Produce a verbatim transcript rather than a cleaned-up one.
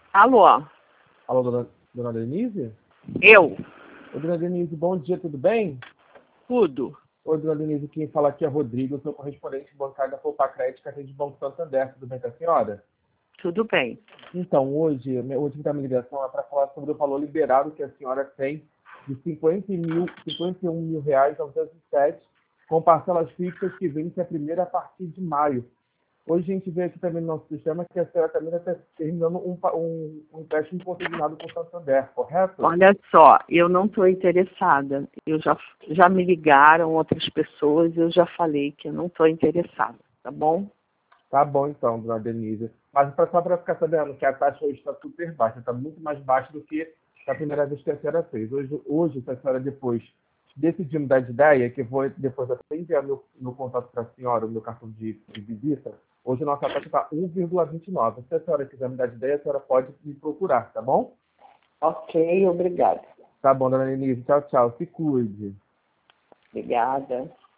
Alô? Alô, dona, dona Denise? Eu? Oi, dona Denise, bom dia, tudo bem? Tudo. Oi, dona Denise, quem fala aqui é Rodrigo, eu sou correspondente bancário da Poupa Crédito, carteira de Banco Santander, tudo bem com a senhora? Tudo bem. Então, hoje, o motivo da minha ligação é para falar sobre o valor liberado que a senhora tem de cinquenta mil, cinquenta e um mil reais novecentos e sete, com parcelas fixas que vence a primeira a partir de maio. Hoje a gente vê aqui também no nosso sistema que a senhora também está terminando um, pa- um, um empréstimo consignado com o Santander, correto? Olha só, eu não estou interessada. Eu já, já me ligaram outras pessoas e eu já falei que eu não estou interessada, tá bom? Tá bom então, dona Denise. Mas pra- só para ficar sabendo que a taxa hoje está super baixa, está muito mais baixa do que a primeira vez que a senhora fez. Hoje, hoje se a senhora depois decidir mudar de ideia, que eu vou depois até enviar meu, meu contato para a senhora, o meu cartão de, de visita, hoje a nossa taxa está um vírgula vinte e nove. Se a senhora quiser mudar de ideia, a senhora pode me procurar, tá bom? Ok, obrigada. Tá bom, dona Denise. Tchau, tchau. Se cuide. Obrigada.